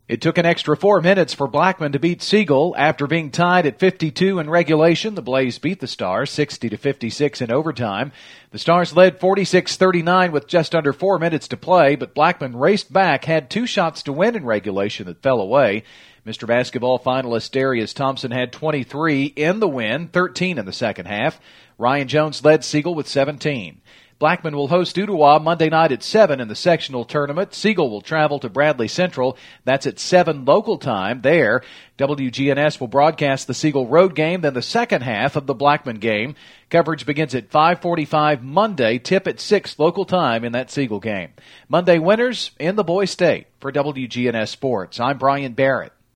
It took an extra 4 minutes for Blackman to beat Siegel. After being tied at 52 in regulation, the Blaze beat the Stars 60-56 in overtime. The Stars led 46-39 with just under 4 minutes to play, but Blackman raced back, had 2 shots to win in regulation that fell away. Mr. Basketball finalist Darius Thompson had 23 in the win, 13 in the second half. Ryan Jones led Siegel with 17. Blackman will host Ottawa Monday night at 7 in the sectional tournament. Siegel will travel to Bradley Central. That's at 7 local time there. WGNS will broadcast the Siegel road game, then the second half of the Blackman game. Coverage begins at 5:45 Monday, tip at 6 local time in that Siegel game. Monday winners in the Boys State. For WGNS Sports, I'm Brian Barrett.